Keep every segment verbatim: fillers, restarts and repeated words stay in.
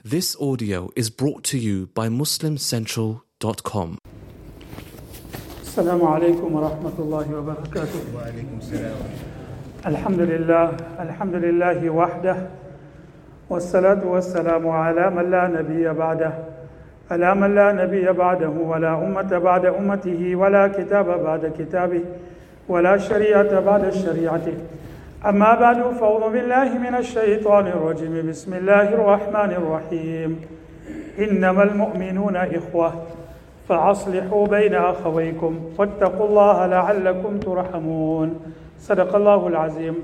This audio is brought to you by muslim central dot com. Assalamu alaikum wa rahmatullahi wa barakatuh. Wa alaikum salam. Alhamdulillah, alhamdulillahi wahdah. Wassalatu wassalamu ala man la nabiyya ba'dah. Ala man la nabiyya ba'dahu wa la ummata ba'da ummatihi wa la kitaba ba'da kitabih wa la shari'ata ba'da shari'atih. أما بعد فأعوذ بالله من الشيطان الرجيم بسم الله الرحمن الرحيم إنما المؤمنون إخوة فأصلحوا بين أخويكم واتقوا الله لعلكم ترحمون صدق الله العظيم.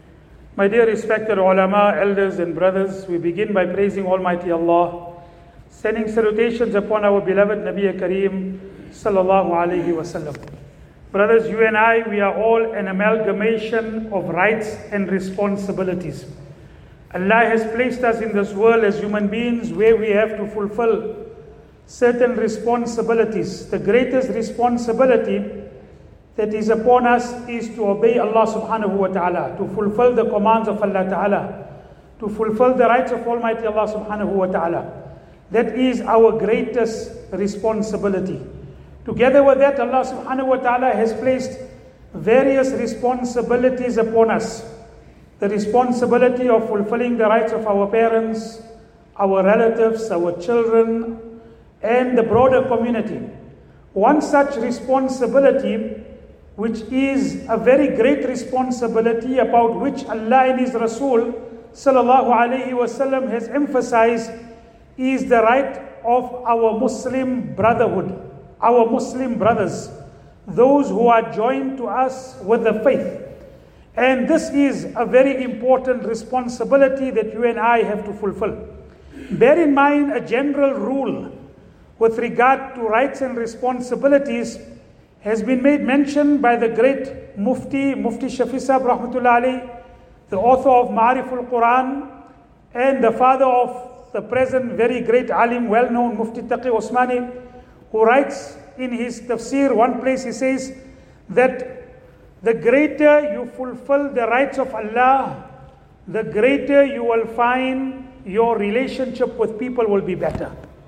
My dear respected ulama, elders and brothers, we begin by praising Almighty Allah, sending salutations upon our beloved Nabi Kareem sallallahu alayhi wa sallam. Brothers, you and I, we are all an amalgamation of rights and responsibilities. Allah has placed us in this world as human beings where we have to fulfill certain responsibilities. The greatest responsibility that is upon us is to obey Allah subhanahu wa ta'ala, to fulfill the commands of Allah ta'ala, to fulfill the rights of Almighty Allah subhanahu wa ta'ala. That is our greatest responsibility. Together with that, Allah subhanahu wa ta'ala has placed various responsibilities upon us. The responsibility of fulfilling the rights of our parents, our relatives, our children, and the broader community. One such responsibility, which is a very great responsibility about which Allah and His Rasul sallallahu alayhi wa sallam has emphasized, is the right of our Muslim brotherhood. Our Muslim brothers, those who are joined to us with the faith. And this is a very important responsibility that you and I have to fulfill. Bear in mind a general rule with regard to rights and responsibilities has been made mention by the great Mufti, Mufti Shafi Sahib Rahmatullah Alayhi, the author of Ma'ariful Quran, and the father of the present very great alim, well-known Mufti Taqi Osmani, who writes in his tafsir, one place he says that the greater you fulfill the rights of Allah, the greater you will find your relationship with people will be better.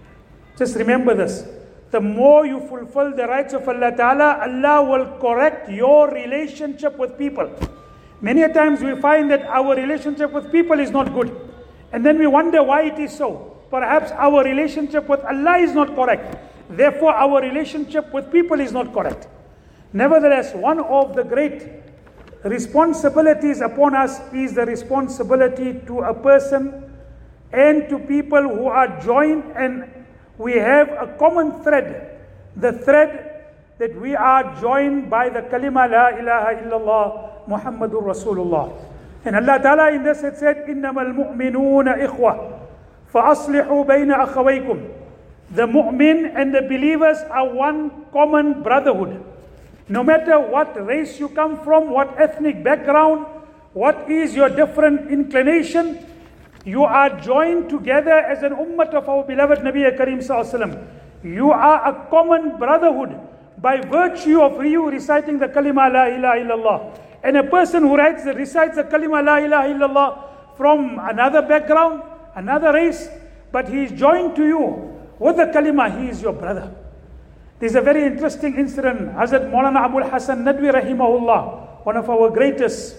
Just remember this. The more you fulfill the rights of Allah Ta'ala, Allah will correct your relationship with people. Many a times we find that our relationship with people is not good. And then we wonder why it is so. Perhaps our relationship with Allah is not correct. Therefore, our relationship with people is not correct. Nevertheless, one of the great responsibilities upon us is the responsibility to a person and to people who are joined, and we have a common thread. The thread that we are joined by the kalima la ilaha illallah Muhammadur Rasulullah. And Allah Ta'ala in this had said, إِنَّمَا الْمُؤْمِنُونَ إِخْوَةٌ فَأَصْلِحُوا بَيْنَ أَخَوَيْكُمْ. The mu'min and the believers are one common brotherhood. No matter what race you come from, what ethnic background, what is your different inclination, you are joined together as an ummah of our beloved Nabi Kareem Sallallahu Alaihi Wasallam. You are a common brotherhood by virtue of you reciting the kalima la ilaha illallah. And a person who writes, recites the kalima la ilaha illallah from another background, another race, but he is joined to you with the kalima, he is your brother. There's a very interesting incident. Hazrat Maulana Abul Hasan Nadwi rahimahullah, one of our greatest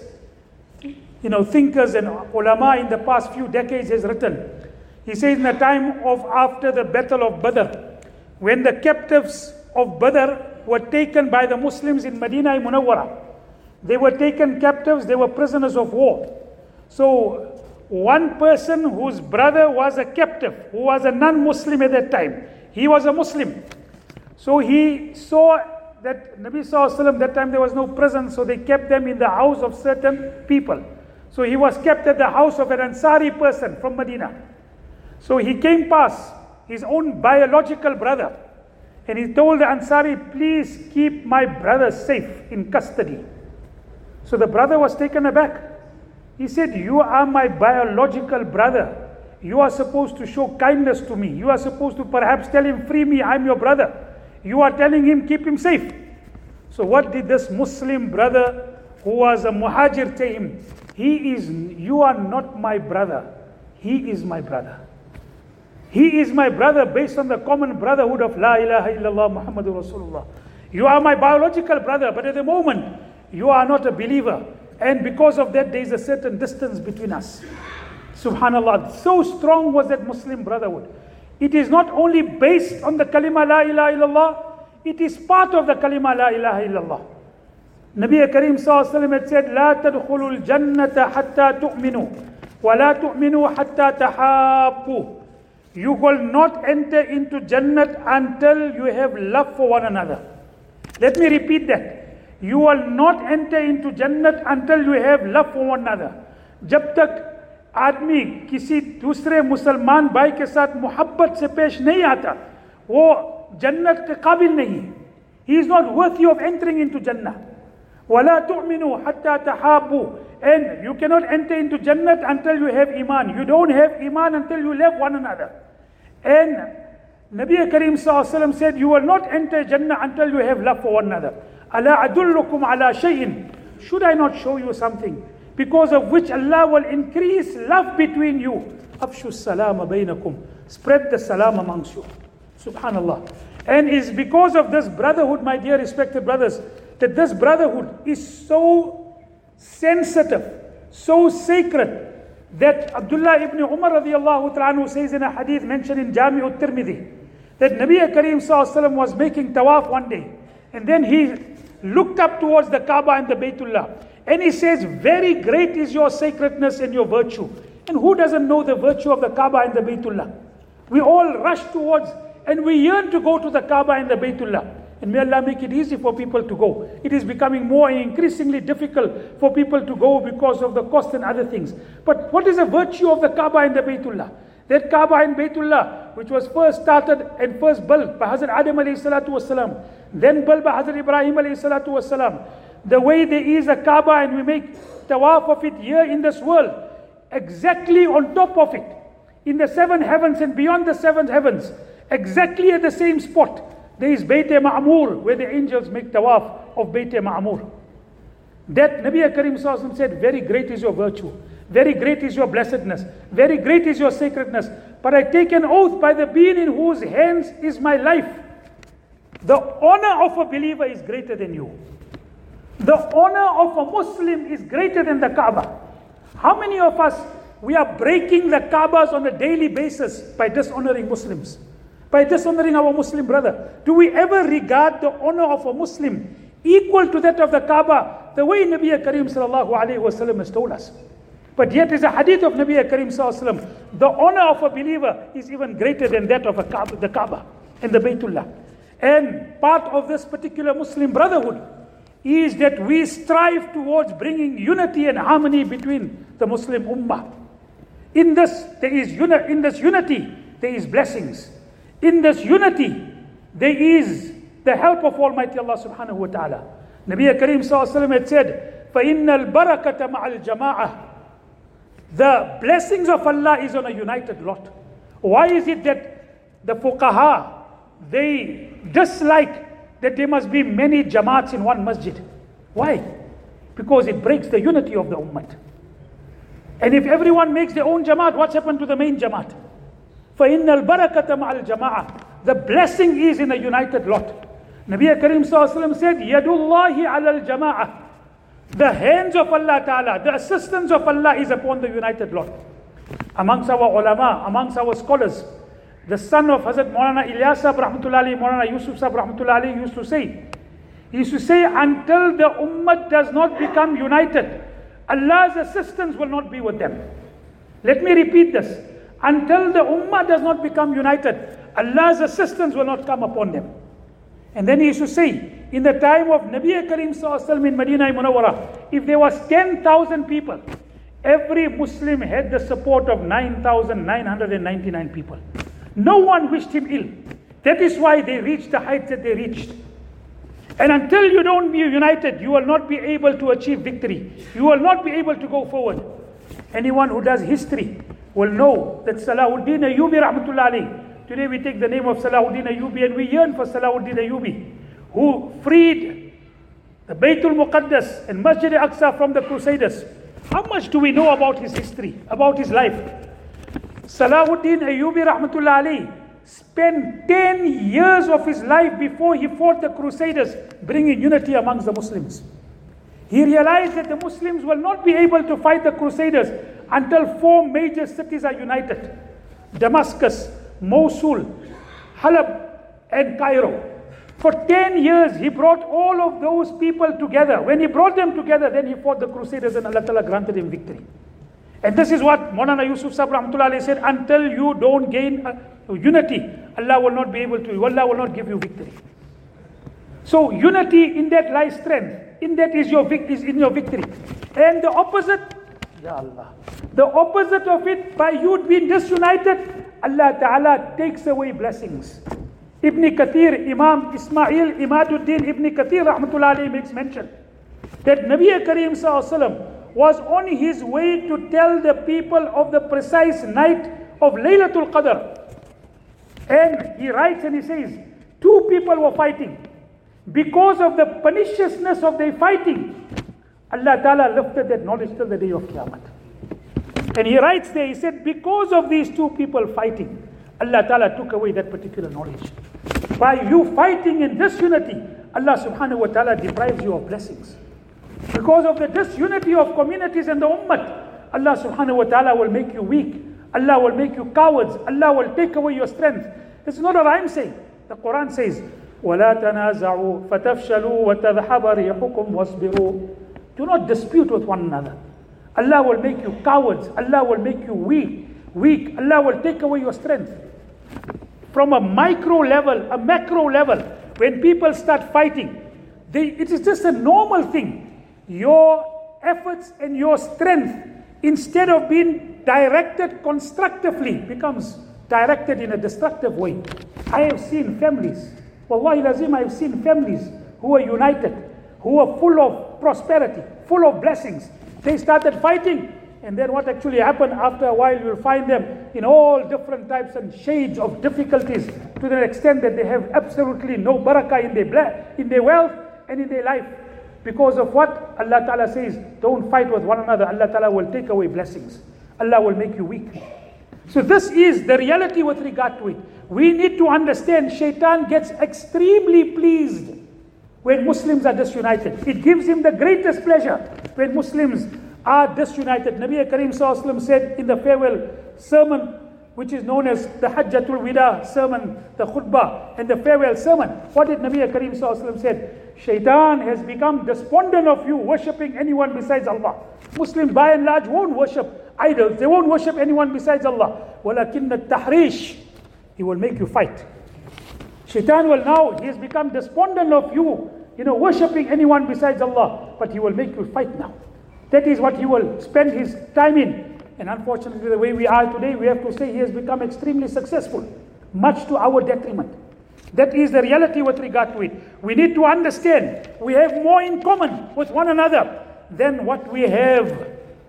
you know, thinkers and ulama in the past few decades, has written. He says in the time of after the battle of Badr, when the captives of Badr were taken by the Muslims in Medina Munawwara, they were taken captives, they were prisoners of war. So one person whose brother was a captive, who was a non-Muslim at that time, he was a Muslim. So he saw that Nabi Sallallahu Alaihi Wasallam, that time there was no prison, so they kept them in the house of certain people. So he was kept at the house of an Ansari person from Medina. So he came past his own biological brother, and he told the Ansari, please keep my brother safe in custody. So the brother was taken aback. He said, you are my biological brother. You are supposed to show kindness to me. You are supposed to perhaps tell him, free me, I'm your brother. You are telling him, keep him safe. So what did this Muslim brother who was a muhajir say him? He is, you are not my brother. He is my brother. He is my brother based on the common brotherhood of La ilaha illallah Muhammadur Rasulullah. You are my biological brother, but at the moment, you are not a believer. And because of that, there is a certain distance between us. Subhanallah. So strong was that Muslim brotherhood. It is not only based on the kalima La ilaha illallah, it is part of the kalima La ilaha illallah. Nabi Kareem sallallahu alaihi wasallam had said, لا تدخلوا الجنة حتى تؤمنوا ولا تؤمنوا حتى تحابوا. You will not enter into Jannat until you have love for one another. Let me repeat that. You will not enter into Jannat until you have love for one another. जब तक आदमी किसी दूसरे मुसलमान भाई के साथ मोहब्बत से पेश नहीं आता, वो जन्नत के काबिल नहीं है. He is not worthy of entering into Jannah. وَلَا تُؤْمِنُوا حَتَّى تَحَابُوا. And you cannot enter into Jannat until you have Iman. You don't have Iman until you love one another. And Nabi Kareem sallallahu alaihi wasallam said, you will not enter Jannah until you have love for one another. أَلَا أَدُلُّكُمْ عَلَى شَيْءٍ. Should I not show you something because of which Allah will increase love between you? أَفْشُوا السَّلَامَ بَيْنَكُمْ. Spread the salam amongst you. Subhanallah. And it's because of this brotherhood, my dear respected brothers, that this brotherhood is so sensitive, so sacred, that Abdullah ibn Umar radiallahu ta'ala says in a hadith mentioned in Jami' al-Tirmidhi, that Nabi Kareem sallallahu alaihi wasallam was making tawaf one day, and then he looked up towards the Kaaba and the Baytullah, and he says, very great is your sacredness and your virtue. And who doesn't know the virtue of the Kaaba and the Baytullah? We all rush towards, and we yearn to go to the Kaaba and the Baytullah. And may Allah make it easy for people to go. It is becoming more and increasingly difficult for people to go because of the cost and other things. But what is the virtue of the Kaaba and the Baytullah? That Kaaba and Baytullah, which was first started and first built by Hazrat Adam alayhi salatu wasalam, then built by Hazrat Ibrahim alayhi salatu wasalam. The way there is a Kaaba and we make tawaf of it here in this world, exactly on top of it, in the seven heavens and beyond the seven heavens, exactly at the same spot, there is Bayt-e-Ma'mur, where the angels make tawaf of Bayt-e-Ma'mur. That Nabi Kareem sallallahu alaihi wasallam said, very great is your virtue, very great is your blessedness, very great is your sacredness. But I take an oath by the being in whose hands is my life. The honor of a believer is greater than you. The honor of a Muslim is greater than the Kaaba. How many of us, we are breaking the Kaabas on a daily basis by dishonoring Muslims? By dishonoring our Muslim brother. Do we ever regard the honor of a Muslim equal to that of the Kaaba, the way Nabi Kareem sallallahu alayhi wa sallam has told us? But yet is a hadith of Nabi Kareem sallallahu alayhi wa sallam, the honor of a believer is even greater than that of a Kaaba, the Kaaba and the Baytullah. And part of this particular Muslim brotherhood is that we strive towards bringing unity and harmony between the Muslim Ummah. In this, there is uni- in this unity, there is blessings. In this unity, there is the help of Almighty Allah subhanahu wa ta'ala. Nabi Kareem sallallahu alayhi wa sallam had said, فَإِنَّ الْبَرَكَةَ مَعَ الْجَمَاعَةِ. The blessings of Allah is on a united lot. Why is it that the fuqaha, they dislike that there must be many jamaats in one masjid? Why? Because it breaks the unity of the ummah. And if everyone makes their own jamaat, what's happened to the main jamaat? فَإِنَّ الْبَرَكَةَ مَعَ الْجَمَاعَةِ. The blessing is in a united lot. Nabi Kareem sallallahu alaihi wasallam said, يَدُ اللَّهِ عَلَى الْجَمَاعَةِ. The hands of Allah Ta'ala, the assistance of Allah is upon the united lot. Amongst our ulama, amongst our scholars, the son of Hazrat Maulana Ilyas Sahib Rahmatullahi, Maulana Yusuf Sahib Rahmatullahi used to say, he used to say, until the ummah does not become united, Allah's assistance will not be with them. Let me repeat this. Until the ummah does not become united, Allah's assistance will not come upon them. And then he used to say, in the time of Nabi Kareem sallallahu alaihi wasallam in Medina Munawwara, if there was ten thousand people, every Muslim had the support of nine thousand nine hundred ninety-nine people. No one wished him ill. That is why they reached the heights that they reached. And until you don't be united, you will not be able to achieve victory. You will not be able to go forward. Anyone who does history will know that Salahuddin Ayyubi Rahmatullah alayhi, today we take the name of Salahuddin Ayyubi and we yearn for Salahuddin Ayyubi, who freed the Baytul Muqaddas and Masjid al-Aqsa from the Crusaders. How much do we know about his history, about his life? Salahuddin Ayyubi rahmatullah alayhi spent ten years of his life before he fought the Crusaders, bringing unity amongst the Muslims. He realized that the Muslims will not be able to fight the Crusaders until four major cities are united: Damascus, Mosul, Halab, and Cairo. For ten years, he brought all of those people together. When he brought them together, then he fought the Crusaders and Allah Ta'ala granted him victory. And this is what Maulana Yusuf Sahib rahmatullah alayhi said: until you don't gain uh, unity, Allah will not be able to, Allah will not give you victory. So unity, in that lies strength. In that is your vic- is in your victory. And the opposite, Ya Allah, the opposite of it, by you being disunited, Allah Ta'ala takes away blessings. Ibn Kathir, Imam Ismail Imaduddin Ibn Kathir rahmatullah alayhi makes mention that Nabi Kareem Sallallahu Alaihi Wasallam was on his way to tell the people of the precise night of Laylatul Qadr. And he writes and he says, two people were fighting. Because of the perniciousness of their fighting, Allah Ta'ala lifted that knowledge till the day of Qiyamah. And he writes there, he said, because of these two people fighting, Allah Ta'ala took away that particular knowledge. By you fighting in disunity, Allah Subhanahu wa Ta'ala deprives you of blessings. Because of the disunity of communities and the ummah, Allah Subhanahu wa Ta'ala will make you weak. Allah will make you cowards. Allah will take away your strength. It's not what I'm saying. The Quran says, وَلَا تَنَازَعُوا فَتَفْشَلُوا وَتَذْهَبَ رِيحُكُمْ وَاصْبِرُوا. Do not dispute with one another. Allah will make you cowards. Allah will make you weak. Weak. Allah will take away your strength. From a micro level, a macro level, when people start fighting, they, it is just a normal thing. Your efforts and your strength, instead of being directed constructively, becomes directed in a destructive way. I have seen families, Wallahi lazim, I have seen families who are united, who are full of prosperity, full of blessings. They started fighting, and then what actually happened after a while, you'll find them in all different types and shades of difficulties, to the extent that they have absolutely no barakah in their, bla- in their wealth and in their life. Because of what? Allah Ta'ala says, don't fight with one another. Allah Ta'ala will take away blessings. Allah will make you weak. So this is the reality with regard to it. We need to understand, Shaitan gets extremely pleased when Muslims are disunited. It gives him the greatest pleasure when Muslims are disunited. Nabi Kareem Sallallahu Alaihi Wasallam said in the farewell sermon, which is known as the Hajjatul Wida sermon, the khutbah, and the farewell sermon. What did Nabi Kareem Sallallahu Alaihi Wasallam said? Shaitan has become despondent of you worshipping anyone besides Allah. Muslims by and large won't worship idols. They won't worship anyone besides Allah. وَلَكِنَّ التَّحْرِيشِ, he will make you fight. Shaitan will now, he has become despondent of you, you know, worshipping anyone besides Allah. But he will make you fight now. That is what he will spend his time in. And unfortunately, the way we are today, we have to say he has become extremely successful, much to our detriment. That is the reality with regard to it. We need to understand we have more in common with one another than what we have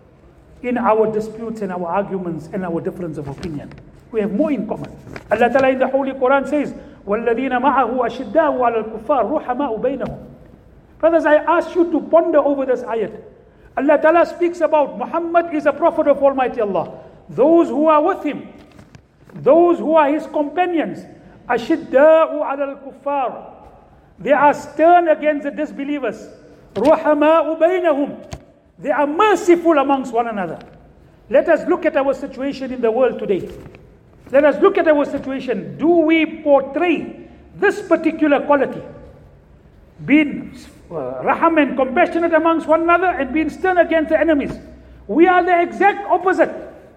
in our disputes and our arguments and our difference of opinion. We have more in common. Allah Ta'ala in the Holy Quran says, وَالَّذِينَ مَعَهُ أَشِدَّاءُ عَلَى الْكُفَّارِ رُحَمَاءُ بَيْنَهُم. Brothers, I ask you to ponder over this ayat. Allah Ta'ala speaks about Muhammad is a prophet of Almighty Allah. Those who are with him, those who are his companions, أَشِدَّاءُ عَلَى الْكُفَّارِ, they are stern against the disbelievers. رُحَمَاءُ بَيْنَهُمْ, they are merciful amongst one another. Let us look at our situation in the world today. Let us look at our situation. Do we portray this particular quality? Being uh, raham and compassionate amongst one another and being stern against the enemies. We are the exact opposite.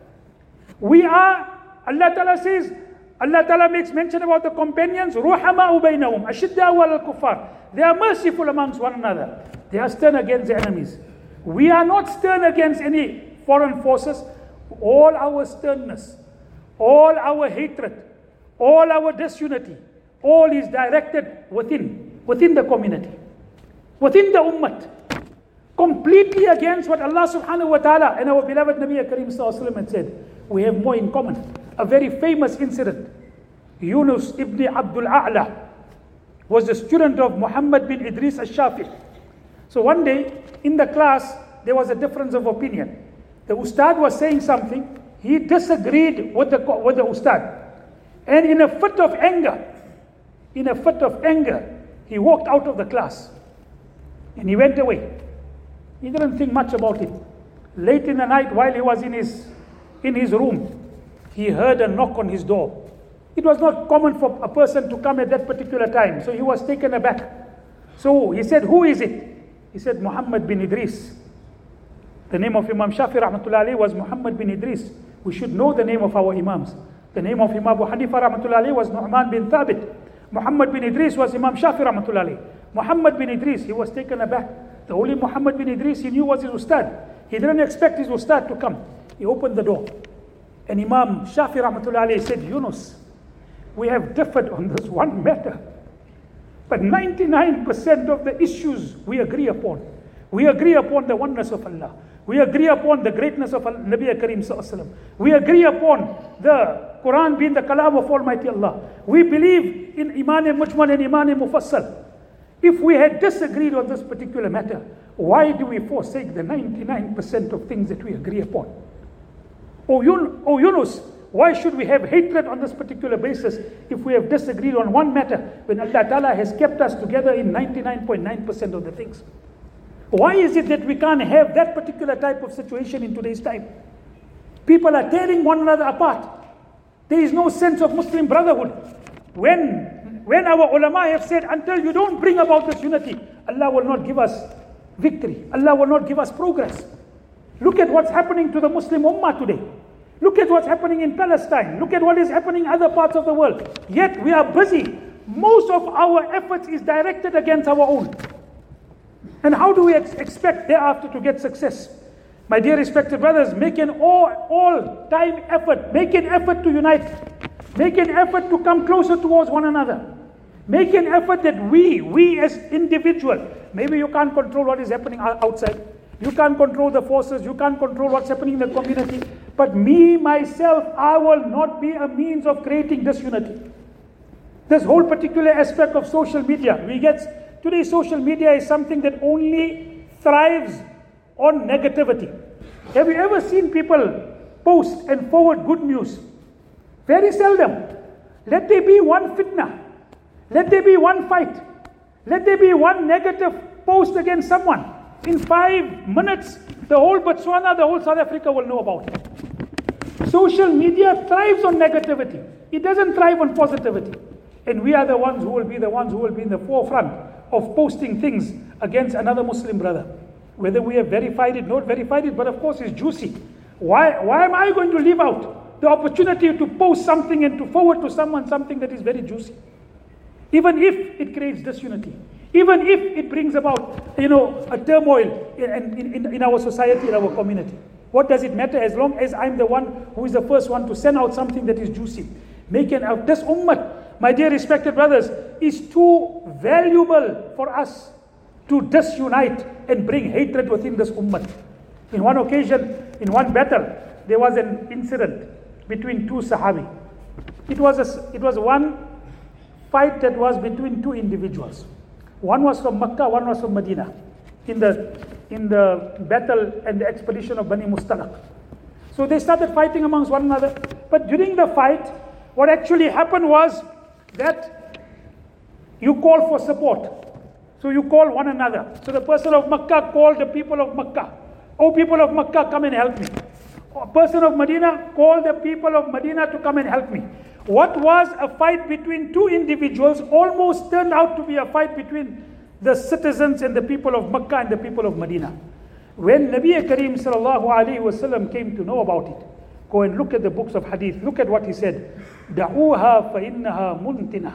We are, Allah Ta'ala says, Allah Ta'ala makes mention about the companions, ruhama'u baynahum, ashidda'u ala al-kuffar. They are merciful amongst one another. They are stern against the enemies. We are not stern against any foreign forces. All our sternness, all our hatred, all our disunity, all is directed within, within the community, within the ummah. Completely against what Allah subhanahu wa ta'ala and our beloved Nabi Kareem Sallallahu Alaihi Wasallam had said. We have more in common. A very famous incident. Yunus ibn Abdul A'la was the student of Muhammad bin Idris al-Shafi'i. So one day in the class there was a difference of opinion. The ustad was saying something he disagreed with the, with the ustad. And in a fit of anger, in a fit of anger, he walked out of the class. And he went away. He didn't think much about it. Late in the night, while he was in his, in his room, he heard a knock on his door. It was not common for a person to come at that particular time, so he was taken aback. So he said, who is it? He said, Muhammad bin Idris. The name of Imam Shafi rahmatullahi alayhi was Muhammad bin Idris. We should know the name of our Imams. The name of Imam Abu Hanifa rahmatullahi alayhi was Nu'man bin Thabit. Muhammad bin Idris was Imam Shafi rahmatullahi alayhi. Muhammad bin Idris, he was taken aback. The only Muhammad bin Idris he knew was his ustad. He didn't expect his ustad to come. He opened the door. And Imam Shafi rahmatullahi alayhi said, Yunus, we have differed on this one matter. But ninety-nine percent of the issues we agree upon. We agree upon the oneness of Allah. We agree upon the greatness of Nabi Kareem Sallallahu Alaihi Wasallam. We agree upon the Quran being the kalam of Almighty Allah. We believe in Iman Mujmal and Iman Mufassal. If we had disagreed on this particular matter, why do we forsake the ninety-nine percent of things that we agree upon? O, Yun- o Yunus, why should we have hatred on this particular basis if we have disagreed on one matter when Allah Ta'ala has kept us together in ninety-nine point nine percent of the things? Why is it that we can't have that particular type of situation in today's time? People are tearing one another apart. There is no sense of Muslim brotherhood. When, when our ulama have said, until you don't bring about this unity, Allah will not give us victory. Allah will not give us progress. Look at what's happening to the Muslim Ummah today. Look at what's happening in Palestine. Look at what is happening in other parts of the world. Yet we are busy. Most of our efforts is directed against our own. And how do we ex- expect thereafter to get success? My dear respected brothers, make an all, all-time effort. Make an effort to unite. Make an effort to come closer towards one another. Make an effort that we, we as individuals, maybe you can't control what is happening outside. You can't control the forces. You can't control what's happening in the community. But me, myself, I will not be a means of creating disunity. This whole particular aspect of social media, we get, today social media is something that only thrives on negativity. Have you ever seen people post and forward good news? Very seldom. Let there be one fitna. Let there be one fight. Let there be one negative post against someone. In five minutes, the whole Botswana, the whole South Africa will know about it. Social media thrives on negativity. It doesn't thrive on positivity. And we are the ones who will be the ones who will be in the forefront of posting things against another Muslim brother. Whether we have verified it, not verified it, but of course it's juicy. Why, why am I going to leave out the opportunity to post something and to forward to someone something that is very juicy? Even if it creates disunity. Even if it brings about, you know, a turmoil in, in, in our society, in our community. What does it matter as long as I'm the one who is the first one to send out something that is juicy? Make an out. This ummah, my dear respected brothers, is too valuable for us to disunite and bring hatred within this ummah. In one occasion, in one battle, there was an incident between two Sahabi. It was a, it was one fight that was between two individuals. One was from Makkah, one was from Medina, in the in the battle and the expedition of Bani Mustalaq. So they started fighting amongst one another. But during the fight, what actually happened was that you call for support. So you call one another. So the person of Makkah called the people of Makkah. Oh, people of Makkah, come and help me. A person of Medina called the people of Medina to come and help me. What was a fight between two individuals almost turned out to be a fight between the citizens and the people of Makkah and the people of Medina. When Nabi Kareem sallallahu alaihi wasallam came to know about it, go and look at the books of hadith. Look at what he said. Da'uha fa innaha muntina.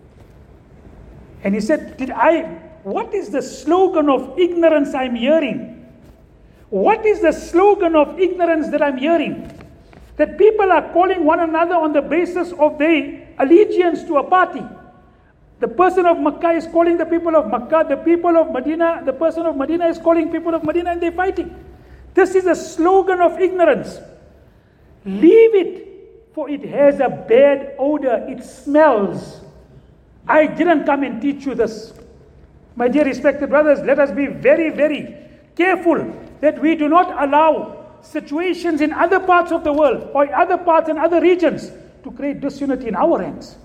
And he said, Did I, what is the slogan of ignorance I'm hearing? What is the slogan of ignorance that I'm hearing? That people are calling one another on the basis of their allegiance to a party. The person of Makkah is calling the people of Makkah, the people of Medina, the person of Medina is calling people of Medina, and they're fighting. This is a slogan of ignorance. Leave it, for it has a bad odor, it smells. I didn't come and teach you this. My dear respected brothers, let us be very, very careful that we do not allow situations in other parts of the world or in other parts and other regions to create disunity in our ranks.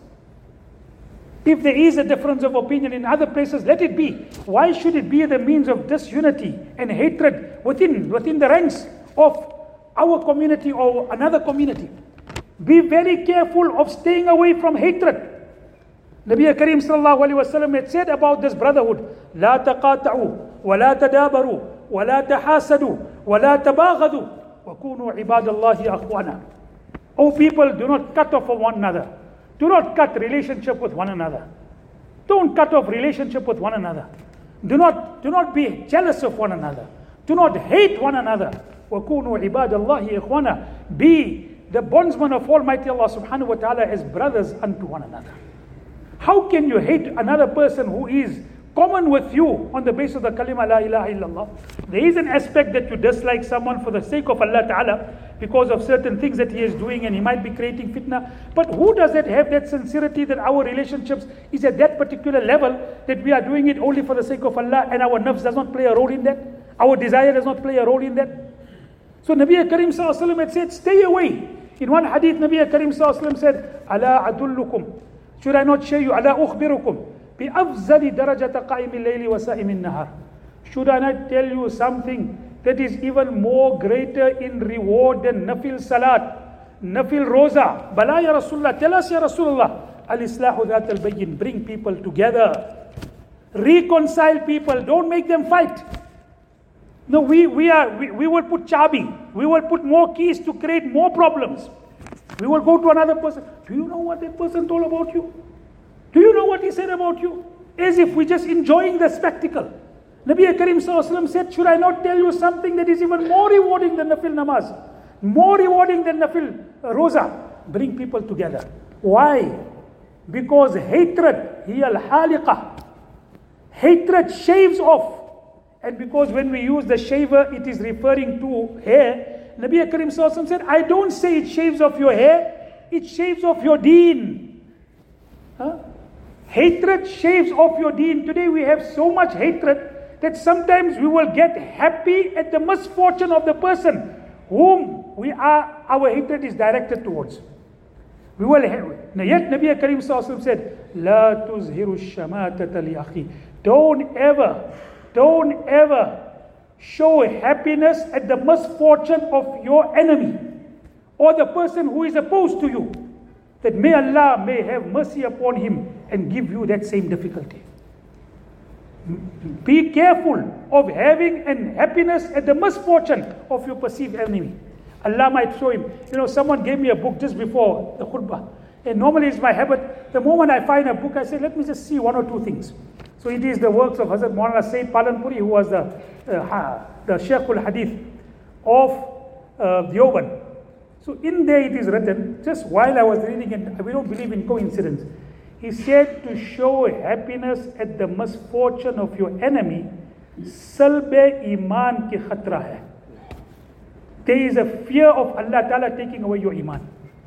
If there is a difference of opinion in other places, let it be. Why should it be the means of disunity and hatred within, within the ranks of our community or another community? Be very careful of staying away from hatred. Nabi Kareem sallallahu alayhi wa sallam had said about this brotherhood, لا تقاطعوا ولا تدابروا ولا تحاسدوا ولا تباغضوا وكونوا عباد الله أخوانا. O people, do not cut off from one another. Do not cut relationship with one another. Don't cut off relationship with one another. Do not, do not be jealous of one another. Do not hate one another. وَكُونُوا عِبَادَ اللَّهِ إِخْوَانًا. Be the bondsmen of Almighty Allah subhanahu wa ta'ala as brothers unto one another. How can you hate another person who is common with you on the basis of the kalima la ilaha illallah? There is an aspect that you dislike someone for the sake of Allah Ta'ala because of certain things that he is doing and he might be creating fitna. But who does that have that sincerity that our relationships is at that particular level that we are doing it only for the sake of Allah and our nafs does not play a role in that? Our desire does not play a role in that? So Nabi Kareem Sallallahu Alaihi Wasallam had said, stay away. In one hadith, Nabi Kareem Sallallahu Alaihi Wasallam said, Ala adullukum. Should I not show you? Ala ukhbirukum. بِأَفْزَلِ دَرَجَةَ قَائِمِ اللَّيْلِ وَسَائِمِ النَّهَارِ. Should I not tell you something that is even more greater in reward than nafil salat, nafil roza? Bala ya Rasulullah, tell us ya Rasulullah. Al-islahu dhat al-bayyin, bring people together. Reconcile people, don't make them fight. No, we, we, are, we, we will put chabi, we will put more keys to create more problems. We will go to another person. Do you know what that person told about you? Do you know what he said about you? As if we're just enjoying the spectacle. Nabi Kareem Sallallahu Alaihi Wasallam said, should I not tell you something that is even more rewarding than nafil namaz? More rewarding than nafil roza? Bring people together. Why? Because hatred, hiya al-haliqah. Hatred shaves off. And because when we use the shaver, it is referring to hair. Nabi Kareem Sallallahu Alaihi Wasallam said, I don't say it shaves off your hair, it shaves off your deen. Huh? Hatred shaves off your deen. Today we have so much hatred that sometimes we will get happy at the misfortune of the person whom we are, our hatred is directed towards. We will have, yet Nabi Kareem Sallallahu Alaihi Wasallam said, La tuzhiru shamatata li akhi. Don't ever, don't ever show happiness at the misfortune of your enemy or the person who is opposed to you. That may Allah may have mercy upon him and give you that same difficulty. Be careful of having an happiness at the misfortune of your perceived enemy. Allah might show him. You know, someone gave me a book just before the khutbah. And normally it's my habit, the moment I find a book, I say, let me just see one or two things. So it is the works of Hazrat Maulana Sayyid Palanpuri, who was the, uh, the Shaykh al-Hadith of uh, Deoband. So in there it is written, just while I was reading it, we don't believe in coincidence. He said to show happiness at the misfortune of your enemy, salbe iman ki khatra hai. There is a fear of Allah Ta'ala taking away your iman.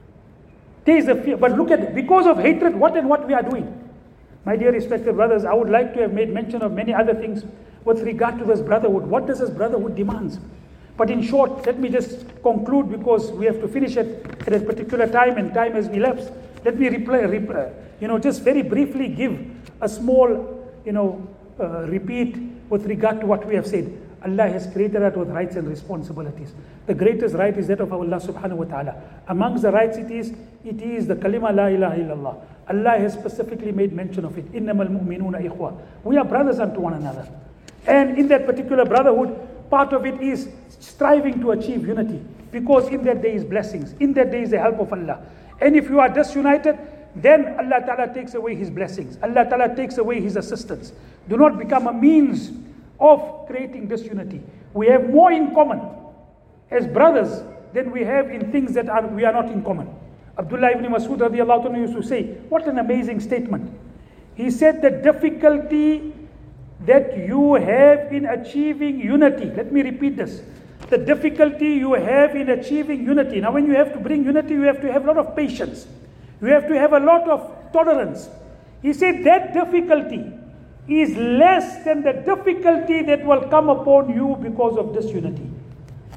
There is a fear. But look at it. Because of hatred, what and what we are doing. My dear respected brothers, I would like to have made mention of many other things with regard to this brotherhood. What does this brotherhood demands? But in short, let me just conclude because we have to finish it at a particular time and time has elapsed. Let me reply, reply, you know, just very briefly give a small, you know, uh, repeat with regard to what we have said. Allah has created us with rights and responsibilities. The greatest right is that of Allah subhanahu wa ta'ala. Amongst the rights it is, it is the kalima la ilaha illallah. Allah has specifically made mention of it. Innamal mu'minuna ikhwa. We are brothers unto one another. And in that particular brotherhood, part of it is striving to achieve unity. Because in that there is blessings. In that there is the help of Allah. And if you are disunited, then Allah Ta'ala takes away His blessings. Allah Ta'ala takes away His assistance. Do not become a means of creating disunity. We have more in common as brothers than we have in things that are, we are not in common. Abdullah ibn Mas'ud radiallahu anhu used to say, what an amazing statement. He said the difficulty that you have in achieving unity. Let me repeat this. The difficulty you have in achieving unity. Now when you have to bring unity, you have to have a lot of patience. You have to have a lot of tolerance. He said that difficulty is less than the difficulty that will come upon you because of disunity.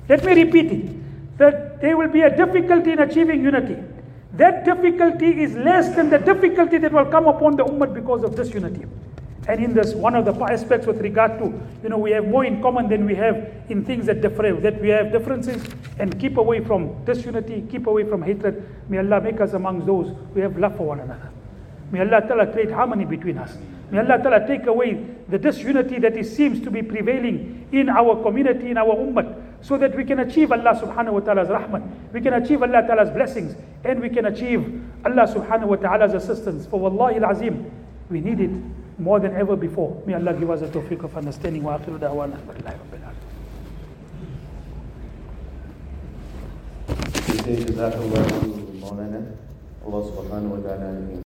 Let me repeat it. That there will be a difficulty in achieving unity. That difficulty is less than the difficulty that will come upon the ummah because of disunity. And in this, one of the aspects with regard to, you know, we have more in common than we have in things that differ, that we have differences, and keep away from disunity, keep away from hatred. May Allah make us amongst those who have love for one another. May Allah Ta'ala create harmony between us. May Allah Ta'ala take away the disunity that is, seems to be prevailing in our community, in our ummah, so that we can achieve Allah Subhanahu wa Ta'ala's rahmah, we can achieve Allah Ta'ala's blessings, and we can achieve Allah Subhanahu wa Ta'ala's assistance. For Wallahi al-Azim, we need it more than ever before. May Allah give us a tawfiq of understanding. Wa akhiru da'wana alhamdulillahi rabbil alamin. We say jazakallahu Maulana. Allah subhanahu wa ta'ala